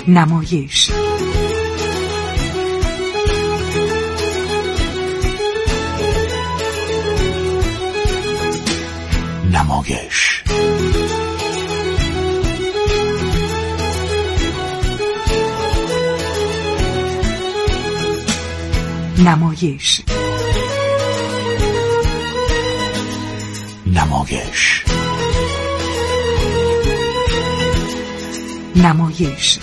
نمایش. نمایش. نمایش. نمایش. نمایش.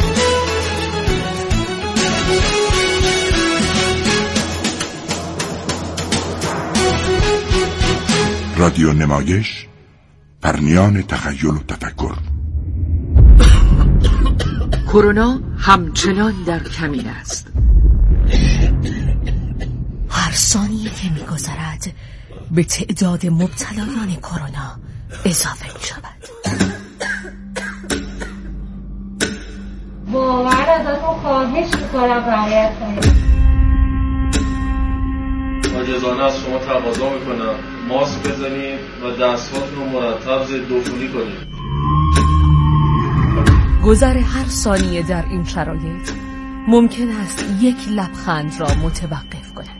رادیو نمایش، پرنیان تخیل و تفکر. کرونا همچنان در کمین است. هر ثانیه که می‌گذرد به تعداد مبتلایان کرونا اضافه می‌شود. واقعا ازتون خواهش می‌کنم رعایت کنید. عاجزانه از شما تقاضا می‌کنم ماسک بزنید و دست‌هاتون رو مرتب ضد عفونی کنید. گذر هر ثانیه در این شرایط ممکن است یک لبخند را متوقف کند.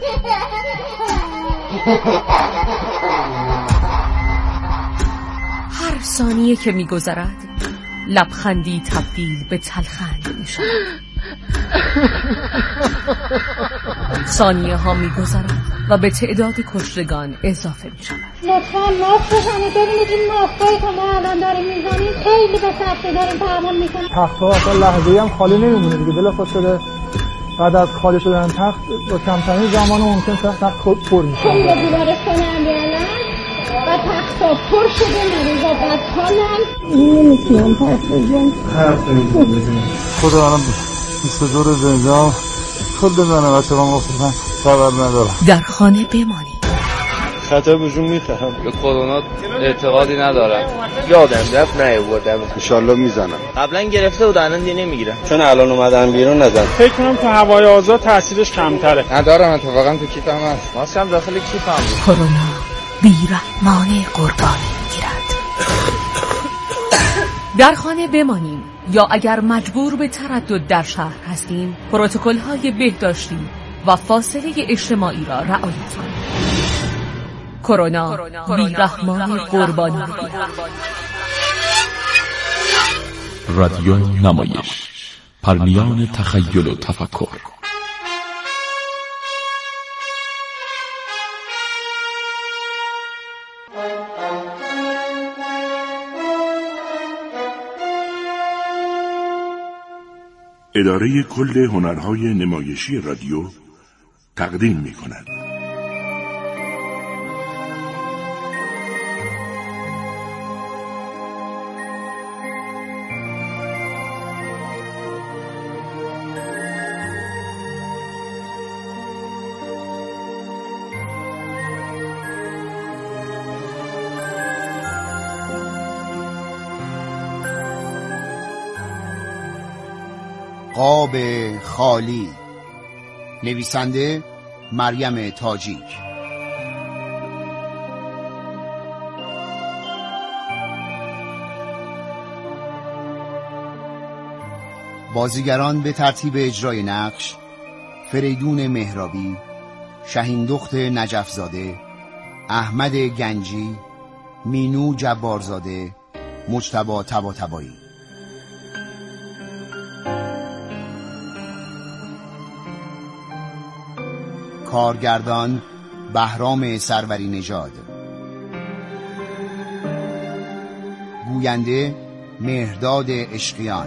هر ثانیه که می‌گذرد لبخندی تبدیل به تلخند می‌شود. ثانیه ها می‌گذرد و به تعداد کشتگان اضافه می‌شود. لطفاً ماسک بزنید. ببینید این ماسکایی که ما الان داریم می‌زنیم خیلی به سختی داریم تحمل می‌کنیم. تخت‌ها اصلا لحظه‌ای هم خالی نمی‌مونه دیگه. بلافاصله بعد از خالی شدن تخت با کمترین زمان ممکن تخت خود پر میشه. خیلی بیمارستان الان و تخت‌ها پر شده، مریضا بدحالن. نمی‌تونم حرف بزنم. خدا الان 22 زنجان خود بزنه بچه هم گفتن خبر ندارم. در خانه بمانید. خطر بهشون میفهم. به کرونا اعتقادی ندارم. یادم رفت نیاوردم. انشالله میزنم. قبلا گرفته بود الان دیگه نمیگیرم. چون الان اومدن بیرون نزن. فکر کنم تو هوای آزاد تاثیرش کمتره. ندارم اتفاقا تو کیفم هست. ماسک هم داخل کیفم بود. کرونا بی‌رحمانه قربانی می‌گیرد. در خانه بمانیم یا اگر مجبور به تردد در شهر هستیم پروتکل‌های بهداشتی و فاصله اجتماعی را رعایت کنیم. کرونا بی‌رحمانه قربانی می‌گیرد. رادیو نمایش، پرنیان تخیل و تفکر. اداره کل هنرهای نمایشی رادیو تقدیم می‌کند. قاب خالی، نویسنده مریم تاجیک. بازیگران به ترتیب اجرای نقش: فریدون مهرابی، شهیندخت نجفزاده، احمد گنجی، مینو جبارزاده، مجتبی طباطبایی. کارگردان بهرام سروری نژاد. گوینده مهرداد عشقیان.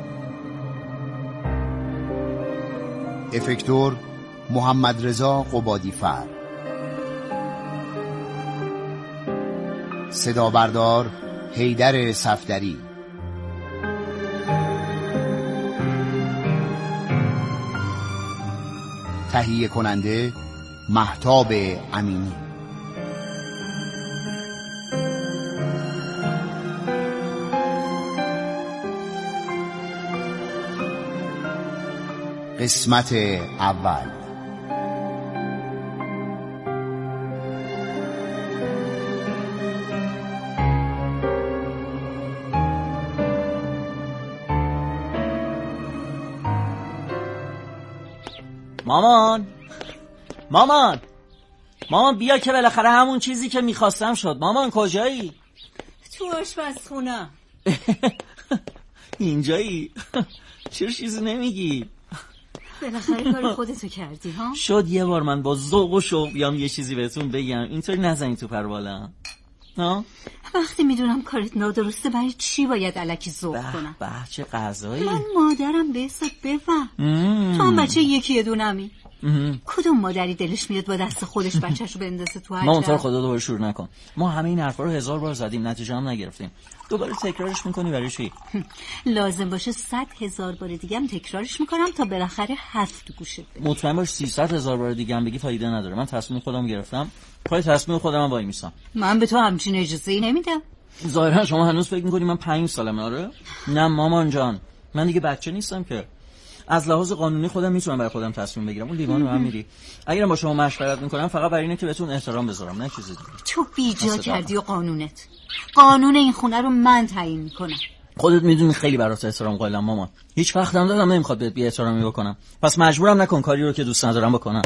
افکتور محمد رضا قبادی فر. صدا بردار حیدر صفدری. تهیه کننده مهتاب امینی. قسمت اول. مامان بیا که بالاخره همون چیزی که میخواستم شد. مامان کجایی؟ تو آشپزخونه. اینجایی؟ چرا چیزی نمیگی؟ بالاخره کار خودتو کردی ها؟ شد یه بار من با ذوق و شوق بیام یه چیزی بهتون بگم، اینطوری نزنی تو پروالم. وقتی میدونم کارت نادرسته برای چی باید الکی ذوق کنم؟ به چه غذایی؟ من مادرم به حساب بفهم. تو هم بچه یکی دونمی. کدوم مادری دلش میاد با دست خودش بچه‌شو بندازه تو حجم؟ ما اونطور خدا دوباره شروع نکن. ما همه این حرفا رو 1000 بار زدیم، نتیجه هم نگرفتیم. دوباره تکرارش میکنی برای چی؟ لازم باشه 100,000 بار دیگه هم تکرارش میکنم تا بالاخره حرف تو گوشت بره. مطمئن باش 300,000 بار دیگه هم بگی فایده نداره. من تصمیم خودم گرفتم، پای تصمیم خودم وای میسم. من به تو همچین اجازه‌ای نمیدم. ظاهرا شما هنوز فکر میکنی من 5 سالمه. آره؟ نه مامان جان، من دیگه بچه نیستم که. از لحاظ قانونی خودم میتونم برای خودم تصمیم بگیرم. اون لیوانو هم میری. اگرم با شما مشورت میکنم فقط برای اینه که بهتون احترام بذارم، نه چیزی دیگه. تو بیجا کردی و قانونت. قانون این خونه رو من تعیین میکنم. خودت میدونی خیلی برات احترام قائلم مامان. هیچ وقت هم دادم نمیخواد بهت بی احترامی بکنم. پس مجبورم نکن کاری رو که دوست ندارم بکنم.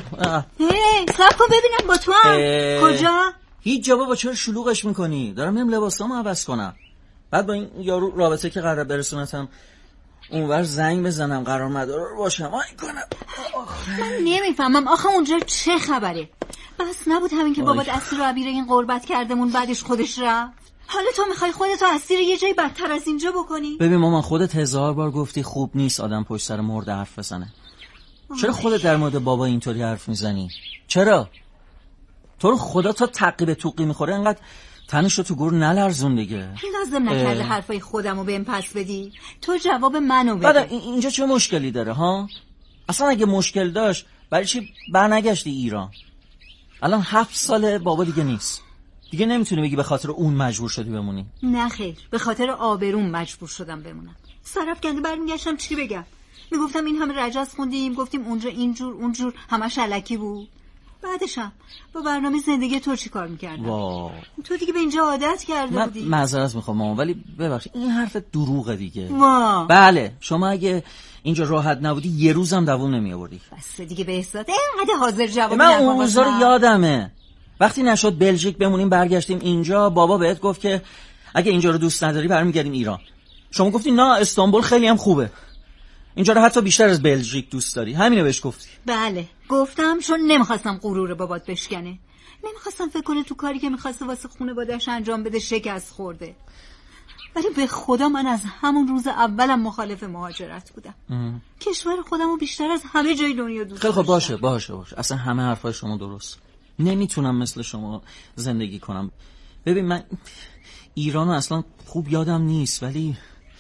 صبر کن ببینم با تو هم. کجا؟ هیچ جا بابا، چرا شلوغش میکنی؟ دارم میرم لباسامو عوض کنم. بعد با این یارو رابطه که قرار برسونتم اونور زنگ بزنم قرار مدار باشم. آی کنم. من نمیفهمم آخه اونجا چه خبره؟ بس نبود همین که بابات اسیر و عبیر این قربت کردمون بعدش خودش رفت. حالا تو میخوای خودتو اسیر یه جای بدتر از اینجا بکنی؟ ببین مامان، خودت 1000 بار گفتی خوب نیست آدم پشت سر مرده حرف بزنه. چرا خودت در مورد بابا اینطوری حرف میزنی؟ چرا؟ تو رو خدا تا تعقیب توقی میخوره انقدر تنشو تو گور نلرزون دیگه. لازم نکرده حرفای خودمو بهم پس بدی. تو جواب منو بده. بعد اینجا چه مشکلی داره ها؟ اصلا اگه مشکل داشت برای چی برنگشتی ایران؟ الان 7 ساله بابا دیگه نیست. دیگه نمیتونی بگی به خاطر اون مجبور شدی بمونی. نه خیر، به خاطر آبروم مجبور شدم بمونم. سرفکنده برمیگشتم چی بگم؟ میگفتم این همه رجز خوندیم، گفتیم اونجا اینجور اونجور، همش الکی بود. بعدشم با برنامه زندگی تو چی کار میکردم؟ تو دیگه به اینجا عادت کرده بودی. من معذرت میخوام مامان، ولی ببخشید این حرف دروغه دیگه. بله، شما اگه اینجا راحت نبودی یه روزم دووم نمیآوردی. بس دیگه به احساس اینقدر حاضر جواب من اون روزا رو یادمه. وقتی نشد بلژیک بمونیم برگشتیم اینجا، بابا بهت گفت که اگه اینجا رو دوست نداری برمیگردیم ایران. شما گفتی نه استانبول خیلی هم خوبه، اینجا رو حتی بیشتر از بلژیک دوست داری. همینو بهش گفتی؟ بله گفتم، چون نمیخواستم غرور بابات بشکنه. نمیخواستم فکر کنه تو کاری که میخواسته واسه خونه بادش انجام بده شکست خورده. ولی به خدا من از همون روز اولم مخالف مهاجرت بودم. کشور خودمو بیشتر از همه جای دنیا دوست داشتم. خیلی خب باشه. اصلا همه حرفای شما درست. نمیتونم مثل شما زندگی کنم. ببین من ایرانو اصلا خوب یادم نیست، ولی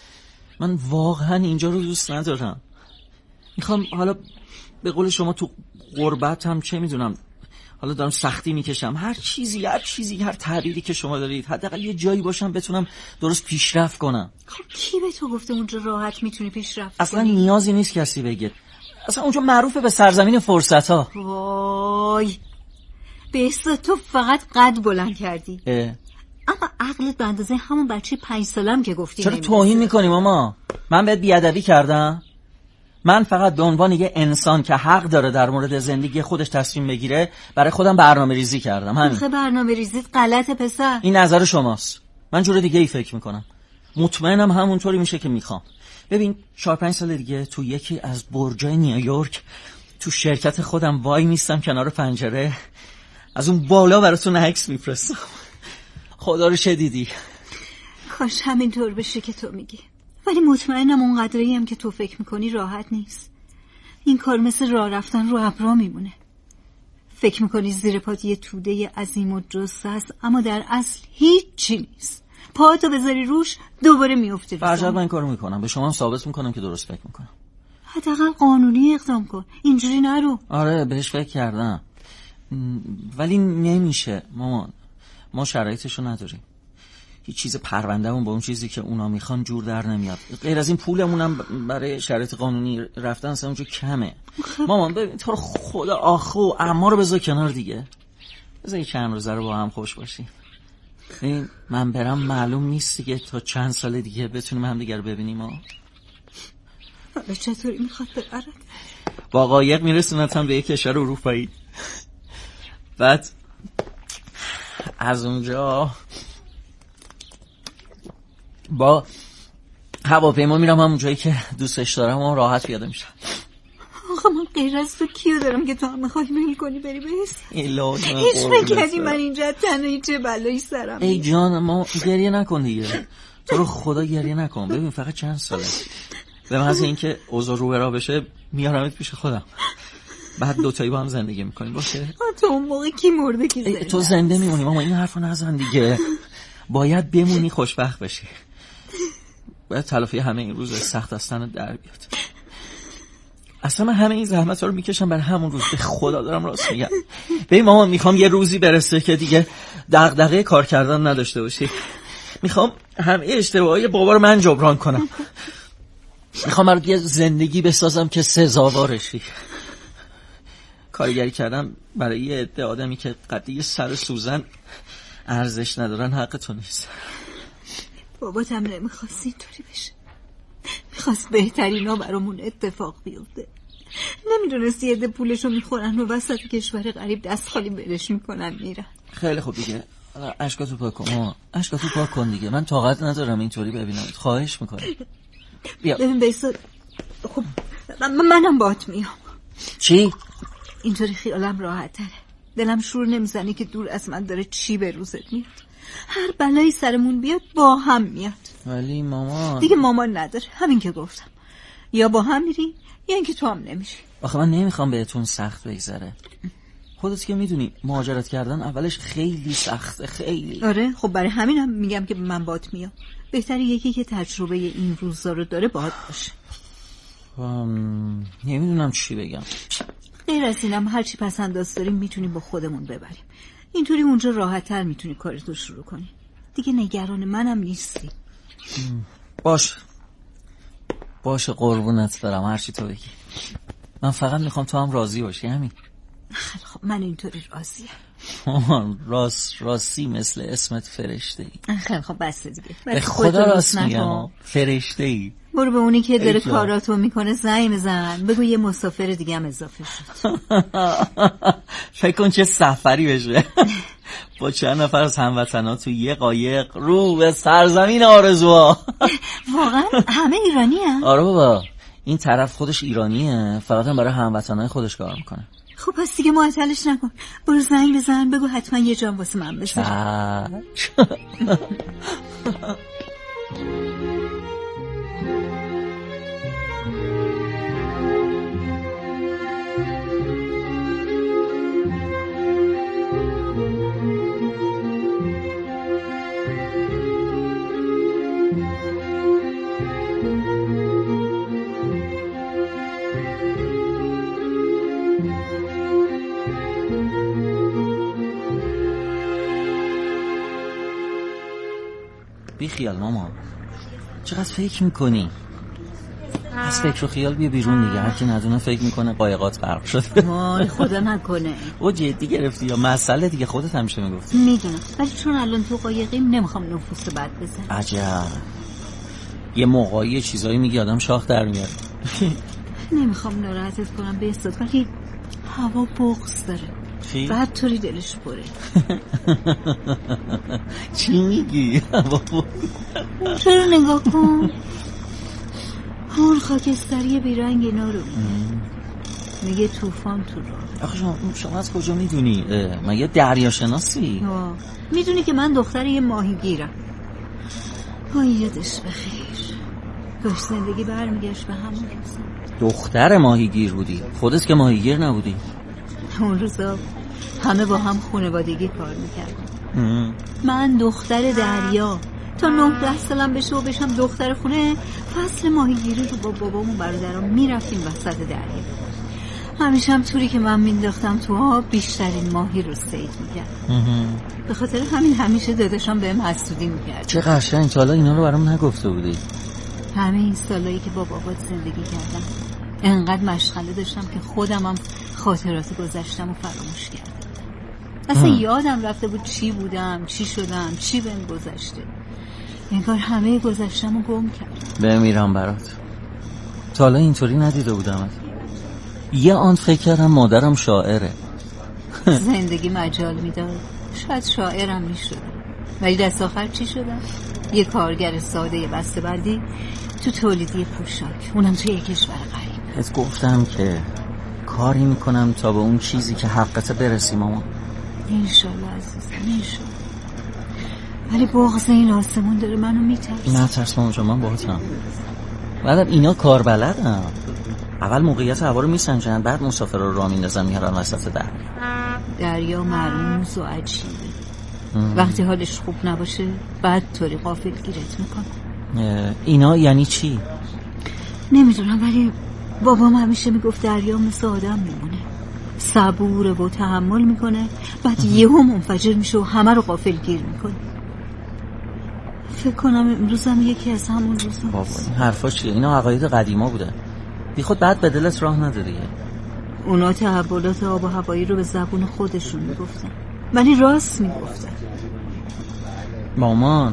من واقعا اینجا رو دوست ندارم. میخوام حالا به قول شما تو غربت هم چه میدونم، حالا دارم سختی میکشم، هر چیزی هر تعبیری که شما دارید، حداقل یه جایی باشم بتونم درست پیشرفت کنم. خب کی به تو گفته اونجا راحت میتونی پیشرفت اصلا کنی؟ نیازی نیست کسی بگه. اصلا اونجا معروفه به سرزمین فرصت ها. وای بهسته تو فقط قد بلند کردی. اما عقلت به اندازه همون بچه 5 سالم که گفتی. چرا توهین میکنی ماما؟ من بهت بیادبی کردم؟ من فقط به عنوان یه انسان که حق داره در مورد زندگی خودش تصمیم بگیره برای خودم برنامه ریزی کردم. همین. آخه برنامه ریزیت غلطه پسر. این نظر شماست، من جور دیگه ای فکر میکنم. مطمئنم همونطوری میشه که میخوام. ببین 4-5 سال دیگه تو یکی از برجای نیویورک تو شرکت خودم وای میستم کنار پنجره، از اون بالا براتون عکس میفرستم. خدا رو شدیدی. کاش همینطور بشه که تو میگی، ولی مطمئنم اون قدری هم که تو فکر میکنی راحت نیست. این کار مثل راه رفتن رو ابرا میمونه. فکر میکنی زیر پات یه توده عظیم و جثه است، اما در اصل هیچی نیست. پاتو بذاری روش دوباره میفته. فرجت من این کارو میکنم، به شما ثابت میکنم که درست فکر میکنم. حداقل قانونی اقدام کن، اینجوری نرو. آره بهش فکر کردم ولی نمیشه مامان، ما شرایطشو نداریم. هیچ چیز پروندهمون با اون چیزی که اونا میخوان جور در نمیاد. غیر از این پولمونم برای شرایط قانونی رفتن اصلا اونجا کمه. مامان ببین تو خدا آخو و اما رو بذار کنار دیگه، بذار چند روزه رو با هم خوش باشیم. ببین من برم معلوم نیست دیگه تا چند سال دیگه بتونیم هم دیگه رو ببینیم. حالا چطوری میخواد ببرد؟ با قایق میرسونتم به یک کشور اروپایی. بعد از اونجا با هواپیما میرم همون جایی که دوستش دارم و راحت پیاده میشم. آقا من غیر از تو کیو دارم که تو هم میخوای میل کنی بری بهست؟ هیچ نکردی من اینجا تنهایی چه بلایی سرم. ای جان ما گریه نکن دیگه، تو رو خدا گریه نکن. ببین فقط چند ساله، به محض اینکه اوضاع رو برا بشه میارمت پیش خودم، بعد دوتایی با هم زندگی میکنیم باشه؟ تو اون موقع کی مرده کی زنده؟ تو زنده میمونی ماما، این حرفو نزن دیگه. باید بمونی خوشبخت بشی، باید تلافی همه این روز سخت از تنت در بیاد. اصلا من همه این زحمت رو میکشم برای همون روز، به خدا دارم راست میگم. ببین ماما میخوام یه روزی برسه که دیگه دغدغه کار کردن نداشته باشی. میخوام همه اشتباهای بابا رو من جبران کنم. میخوام برات یه زندگی بسازم که سزاوارشی. کارگری کردم برای یه عده آدمی که قدی سر سوزن ارزش ندارن حق تو نیست. بابات هم نمیخواست اینطوری بشه، میخواست بهترینا برامون اتفاق بیفته. نمیدونست یه عده پولشو میخورن و وسط کشور غریب دست خالی برش میکنن میرن. خیلی خوب دیگه، اشکاتو پاک کن، اشکاتو پاک کن دیگه. من طاقت ندارم اینطوری ببینمت، خواهش میکنم. بیا ببین بیسا، خب منم باهات میام. چی؟ اینطوری خیالم راحت تره، دلم شور نمیزنی که دور از من داره چی به روزت میاد. هر بلایی سرمون بیاد با هم میاد. ولی مامان دیگه مامان نداره، همین که گفتم، یا با هم میری یا اینکه تو هم نمیشی. آخه من نمیخوام بهتون سخت بگذره، خودت که میدونی مهاجرت کردن اولش خیلی سخته، خیلی. آره خب برای همینم میگم که من باهات میام. بهتره یکی که تجربه این روزا رو داره باهات باشه. نمیدونم چی بگم. غیر از اینم هرچی پسنداز داریم میتونیم با خودمون ببریم. اینطوری اونجا راحت‌تر میتونی کارتو شروع کنی. دیگه نگران منم نیستی. باشه قربونت برم، هرچی تو بگی. من فقط میخوام تو هم راضی باشی، همین. خیلی خب من اینطوری راضیم. راستی مثل اسمت فرشته ای. خیلی خب بس دیگه. به خدا راست میگم، فرشته ای. برو به اونی که داره کاراتو میکنه زنگ بزن، بگو یه مسافر دیگه هم اضافه شد. فکر کن چه سفری بشه. با چند نفر از هموطنا تو یه قایق رو به سرزمین آرزوها. واقعا همه ایرانی هم؟ آره بابا، این طرف خودش ایرانیه، فقط هم برای هموطنای خودش کار میکنه. خب پس دیگه معطلش نکن، برو زنگ بزن بگو حتما یه جام واسه من بذار. بی خیال ماما، چقدر فکر میکنی؟ از فکر و خیال بیا بیرون دیگه. هر کی ندونه فکر میکنه قایقات غرق شده. وای خدا نکنه. او جدی گرفتی یا مسئله دیگه؟ خودت همیشه میگفتی. میدونم، ولی چون الان تو قایقیم نمیخوام نفوس بد بزن. عجب، یه موقعی چیزایی میگی آدم شاخ در میاد. نمیخوام ناراحتت کنم به استاد، ولی هوا بغض داره. بعد طوری دلش پره. چی میگی؟ چرا نگاه کن، اون خاکستری بیرنگ اینا رو میگه طوفان تو راه. آخه شما از کجا میدونی؟ مگه دریا شناسی؟ میدونی که من دختر یه ماهیگیرم. یادش بخیر، کاش زندگی برمیگشت به همون روزا. دختر ماهیگیر بودی؟ خودت که ماهیگیر نبودی؟ اون روزا همه با هم خانوادگی کار میکردن. من دختر دریا تا 9 سالم بشه و بشم دختر خونه، فصل ماهیگیری رو با بابامون برادرام میرفتیم وسط دریا. همیشه هم طوری که من مینداختم تو آب بیشترین ماهی رو صید میکردم. به خاطر همین همیشه داداشم بهم حسودی میکرد. چه قشنگ، تا حالا اینا رو برام نگفته بودی. همه این سالایی که با بابات زندگی کردم انقدر مشغله داشتم که خودم هم خاطرات گذشتم و فراموش کردم. اصلا یادم رفته بود چی بودم، چی شدم، چی بهم گذشته. انگار همه گذشتم رو گم کردم. بمیرم برات، تا حالا اینطوری ندیده بودم. یه آن فکر کردم مادرم شاعره. زندگی مجال میداد شاید شاعرم میشدم، ولی دست آخر چی شدم؟ یه کارگر ساده بسته‌بندی تو تولیدی پوشاک، اونم توی یه کشور غریب. بهت گفتم که کاری میکنم تا به اون چیزی که حقته برسی مامان. انشالله عزیزم انشالله. ولی بغض این آسمون داره منو میترسه. نه ترس مامان جان، من باهاتم. بعدم اینا کار بلدن. اول موقعیت هوا رو میسنجن، بعد مسافر رو راه میندازن میارن وسط دریا مرموز و عجیبه. وقتی حالش خوب نباشه بعد طوری غافل گیرت میکنه. اینا یعنی چی؟ نمیدونم، ولی بابام همیشه میگفت دریا مثل آدم میمونه، صبوره و تحمل میکنه، بعد یهو منفجر میشه و همه رو غافل گیر میکنه. فکر کنم امروزم یکی از همون روزا. بابا این حرفا چیه؟ اینا عقاید قدیما بوده، بی خود بعد به دلت راه نداره. اونا تحولات آب و هوایی رو به زبون خودشون میگفتن، ولی راست میگفتن. مامان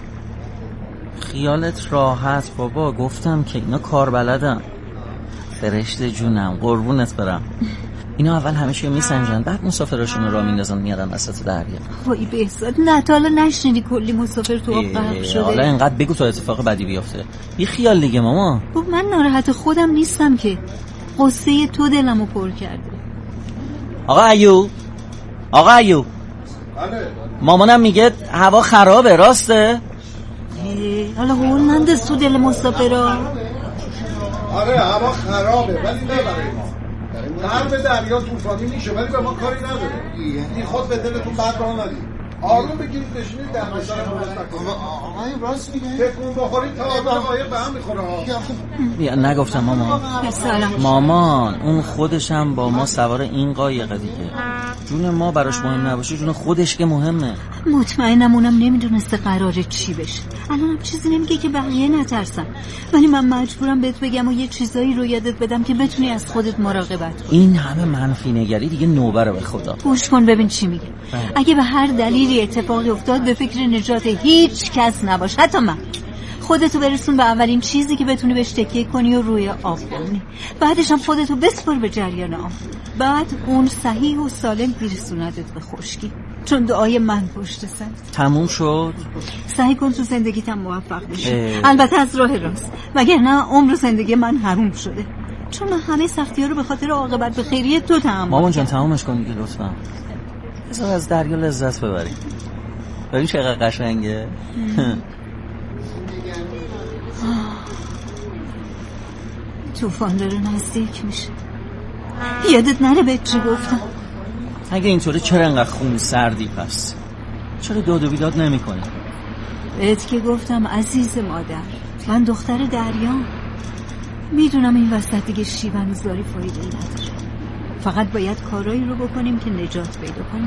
خیالت راحت بابا، گفتم که اینا کار بلدن. فرشته جونم قربونت برم. اینا اول همیشه میسنجن، بعد مسافراشون رو راه میندازن میارن وسط دریا. وای بهزاد، نه تا حالا نشنیدی کلی مسافر تو آب غرق شده؟ حالا اینقدر بگو تا اتفاق بدی بیفته. بی خیال دیگه ماما. من ناراحت خودم نیستم که، قصه تو دلمو پر کرده. آقا ایوب مامانم میگه هوا خرابه، راسته؟ حالا هول ننداز تو دل مسافرا. آره هوا خرابه ولی نه برای ما. قلب دریا طوفانی میشه ولی به ما کاری نداره. این خود به دلتون بد راه ندید. آروم بگیرید بشینید در نظر درست نکنید. آقای راست میگه. تکون بخورید تا قایق به هم میخوره ها. بیا نگفتم مامان. مامان اون خودش هم با ما سوار این قایقه دیگه. جون ما براش مهم نباشه، جون خودش که مهمه. مطمئنم اونم نمیدونسته قراره چی بشه. الانم چیزی نمیگه که بقیه نترسن، ولی من مجبورم بهت بگم و یه چیزایی رو یادت بدم که بتونی از خودت مراقبت کنی. این همه منفی نگری دیگه نوبه رو به خدا. گوش کن ببین چی میگه. اگه به هر دلیلی اتفاقی افتاد به فکر نجات هیچ کس نباش، حتی من. خودتو برسون به اولین چیزی که بتونی بهش تکیه کنی و روی آب بمونی. بعدش هم خودتو بسپر به جریان آب. بعد اون صحیح و سالم میرسوندت به خشکی، چون دعای من پشت سر. تموم شد. سعی کن تو زندگیتم موفق بشی، البته از راه راست، وگرنه عمر زندگی من حروم شده، چون من همه سختی‌ها رو به خاطر عاقبت به خیریه تو تحمل. مامان جان تمامش کن دیگه لطفا. بذار از دریا لذت ببریم. ببین چقدر قشنگه. طوفان داره نزدیک میشه. یادت نره بهت چی گفتم؟ اگه اینطوره چرا انقدر خون سردی پس؟ چرا داد و بیداد نمی کنی؟ بهت که گفتم عزیز مادر، من دختر دریام. میدونم این وسط دیگه شیون‌زاری فایده ای نداره، فقط باید کارایی رو بکنیم که نجات پیدا کنیم.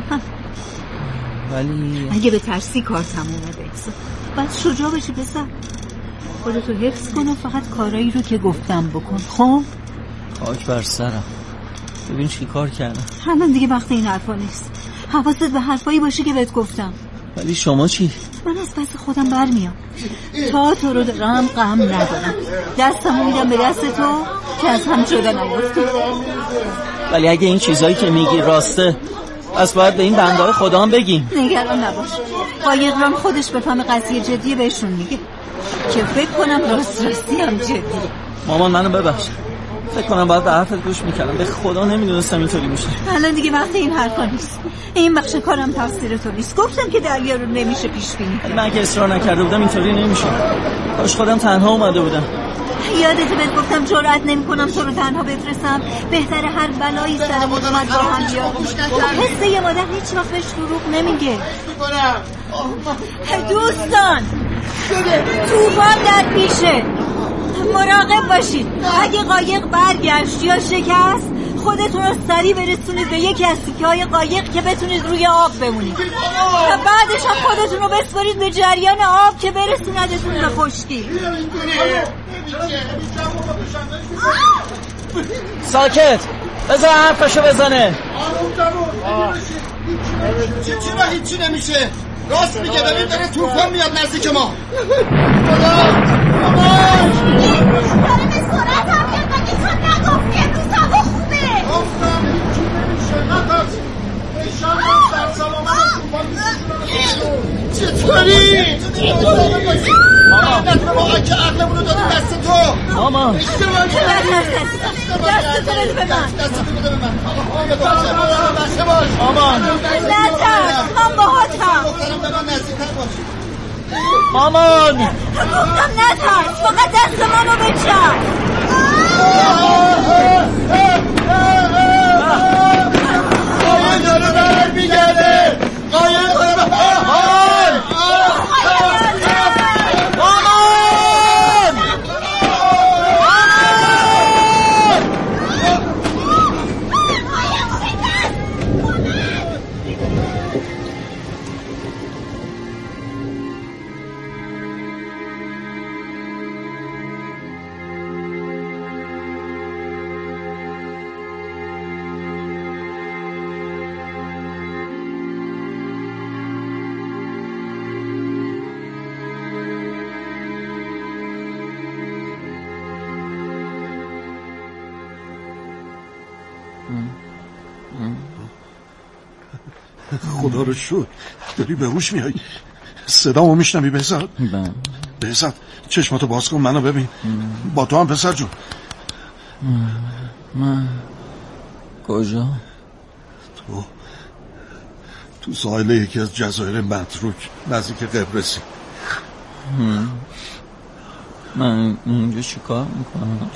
ولی اگه به ترسی کار تمومه بهزاد، باید شجاع بشی پسر. خودتو حفظ کن و فقط کارایی رو که گفتم بکن. خب خاک بر سرم. ببین چی کار کردم. الان دیگه وقت این حرفا نیست. حواست به حرفایی باشه که بهت گفتم. ولی شما چی؟ من از پس خودم برمیام. تا تو رو دارم غم ندارم. دستمو میدم به دست تو که از هم جدا نیفتی. ولی اگه این چیزایی که میگی راسته، پس باید به این بنده‌های خدا هم بگیم. نگران نباش. قایقران خودش بفهم قضیه جدیه بهشون میگه که فکر کنم راستی هم جدیه. مامان منو ببخش. فکر کنم باید به حرفت گوش میکردم. به خدا نمیدونستم اینطوری میشه. الان دیگه وقت این حرفا نیست. این بخش کارم تقصیر تو نیست. گفتم که دریا رو نمیشه پیش بینی. من که اصرار نکرده بودم اینطوری نمیشه. کاش خودم تنها اومده بودم. یادت بهت گفتم جرئت نمی‌کنم تو رو تنها بفرستم. بهتره هر بلایی سر مطمئن با هم بیاد. حس یه مادر هیچ وقت بهش دروغ نمیگه. دوستان طوفان در پیشه، مراقب باشید. اگه قایق برگشت یا شکست، خودتون رو سریع برسونید به یکی از تیکه‌های قایق که بتونید روی آب بمونید. و بعدش هم خودتون رو بسپارید به جریان آب که برسوندتون به خشکی. ساکت، بذار حرفشو بزنه. چی نمیشه. راست میگه، ببین داره طوفان میاد نزدیک ما. داره به سرعت هم که قدیتان نگفتی. امروز هوا خوبه. داری؟ دست ما که عقلمونو دادی دست تو. ماما دست تو بده به من. مامان نترس، من باهاتم. مامان گفتم نترس، فقط دست منو بچن. قایم داره بر میگرده. قایم داره خدا رو شکر داری به هوش میای. صدامو میشنوی بهزاد؟ بهزاد چشماتو باز کن منو ببین. با تو هم پسر جون. من کجا؟ تو ساحل یکی از جزایر متروک نزدیک قبرسی. من اینجا چی کار میکنم؟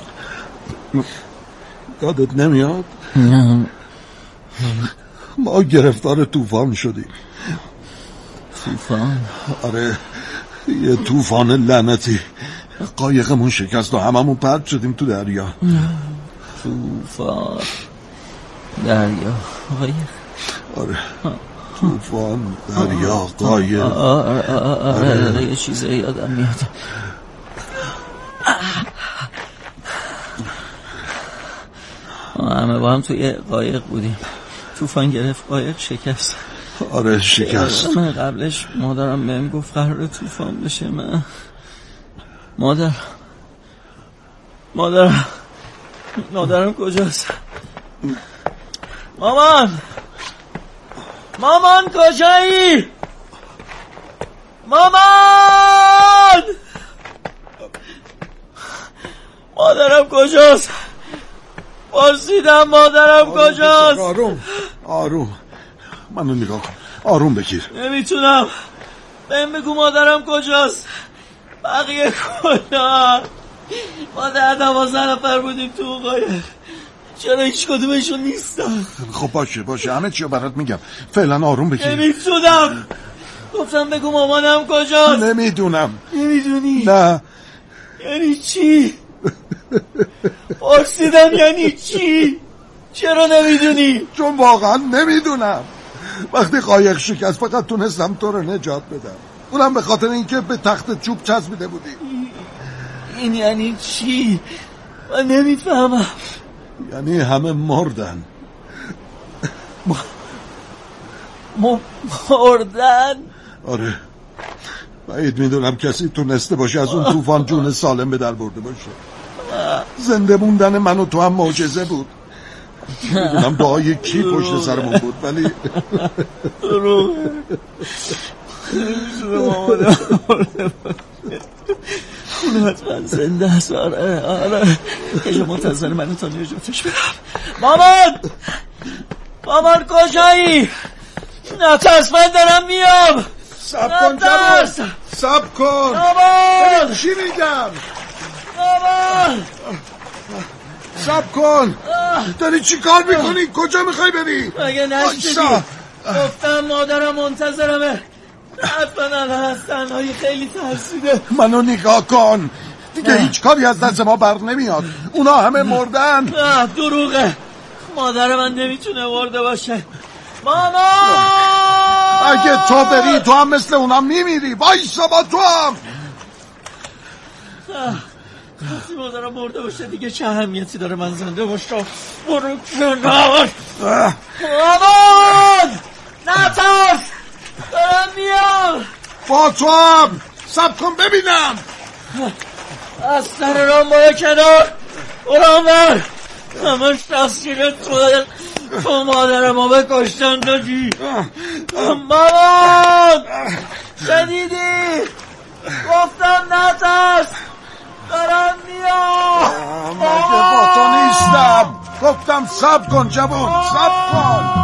یادت نمیاد؟ نه. ما گرفتار طوفان شدیم. طوفان؟ آره یه طوفان لعنتی. قایقمون شکست و هممون پرت شدیم تو دریا. طوفان دریا قایق؟ آره طوفان دریا قایق. آره یه چیزی یادم میاد. همه با هم توی قایق بودیم. طوفان گرفت قایق شکست. آره شکست. من قبلش مادرم بهم گفت قراره طوفان بشه. من مادرم کجاست؟ مامان کجایی؟ مادرم کجاست؟ پرسیدم مادرم کجاست؟ آروم منو نگاه کن. آروم بگیر. نمیتونم. بهم بگو مادرم کجاست؟ بقیه کجا؟ ما 12 نفر بودیم تو قایق. چرا هیچ کدومشون نیستن؟ خب باشه همه چی رو برات میگم. فعلا آروم بگیر. نمیتونم. گفتم بگو مامانم کجاست؟ نمیدونم. نمیدونی؟ نه. یعنی چی؟ پرسیدم یعنی چی؟ چرا نمیدونی؟ چون واقعا نمیدونم. وقتی قایق شکست فقط تونستم تو رو نجات بدم. اونم به خاطر اینکه به تخت چوب چسبیده بودی. این یعنی چی؟ من نمیفهمم. یعنی همه مردن. مردن؟ آره بعید میدونم کسی تونسته باشه از اون طوفان جون سالم به در برده باشه. زنده موندن من و تو هم معجزه بود. میدونم دعای کی پشت سرمون بود ولی اون حتما زنده است. آره که منتظر منو تا نجاتش برم. مامان کجایی؟ نترس من دارم میام. سب کن مامان چی میگم؟ مامان سب کن. داری چی کار میکنی؟ کجا میخوای بری؟ مگه نشدی؟ گفتم مادرم منتظرمه. حتما الان از تنهایی خیلی ترسیده. منو نگاه کن. دیگه هیچ کاری از دست ما بر نمیاد. اونا همه مردن. نه دروغه. مادر من نمیتونه مرده باشه. مامان اگه تو بری تو هم مثل اونم میمیری. وایسا با تو هم. وقتی مادرم مرده باشه دیگه چه اهمیتی داره من زنده باشم؟ برو کنار. مامان نترس دارم میام. با تو هم. سب کن ببینم. از سر رام باید کنار. برام بر همه تفسیر تو مادرم ها بکشتن دادی. مامان شنیدی؟ گفتم صبر کن جوان، صبر کن.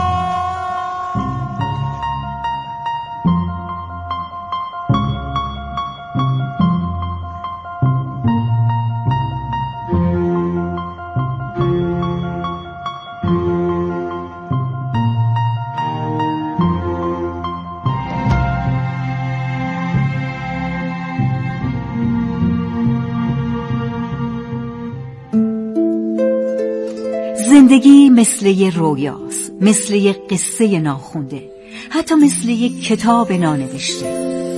زندگی مثل یه رویاست، مثل یه قصه ناخونده، حتی مثل یه کتاب نانوشته.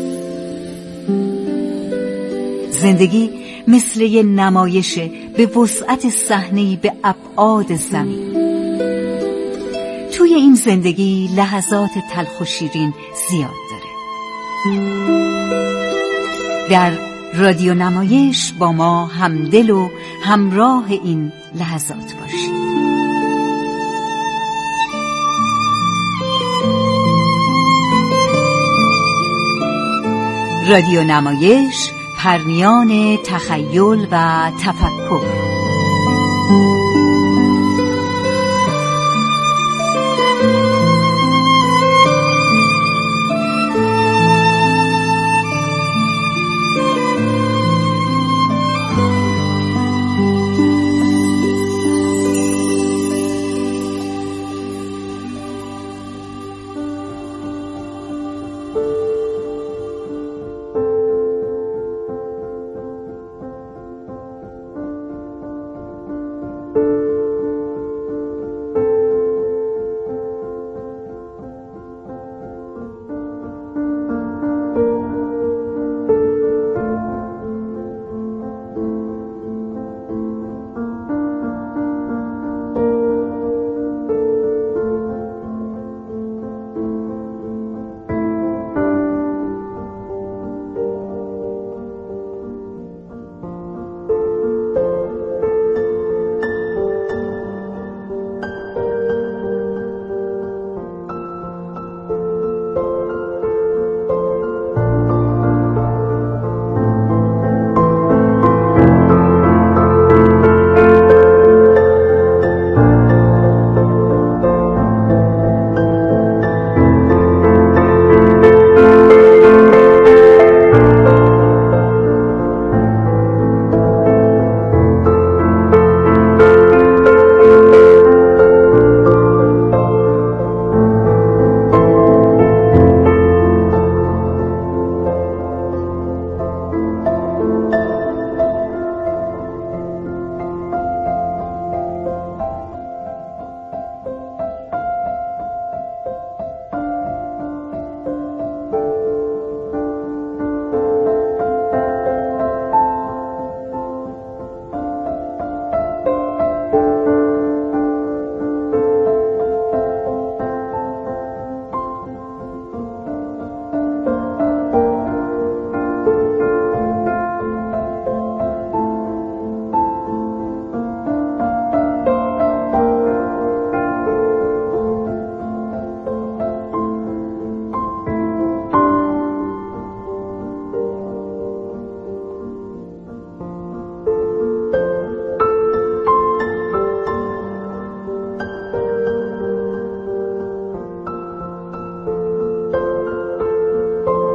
زندگی مثل یه نمایشه به وسعت صحنه‌ای به ابعاد زمین. توی این زندگی لحظات تلخ و شیرین زیاد داره. در رادیو نمایش با ما همدل و همراه این لحظات باشید. رادیو نمایش، پرنیان تخیل و تفکر.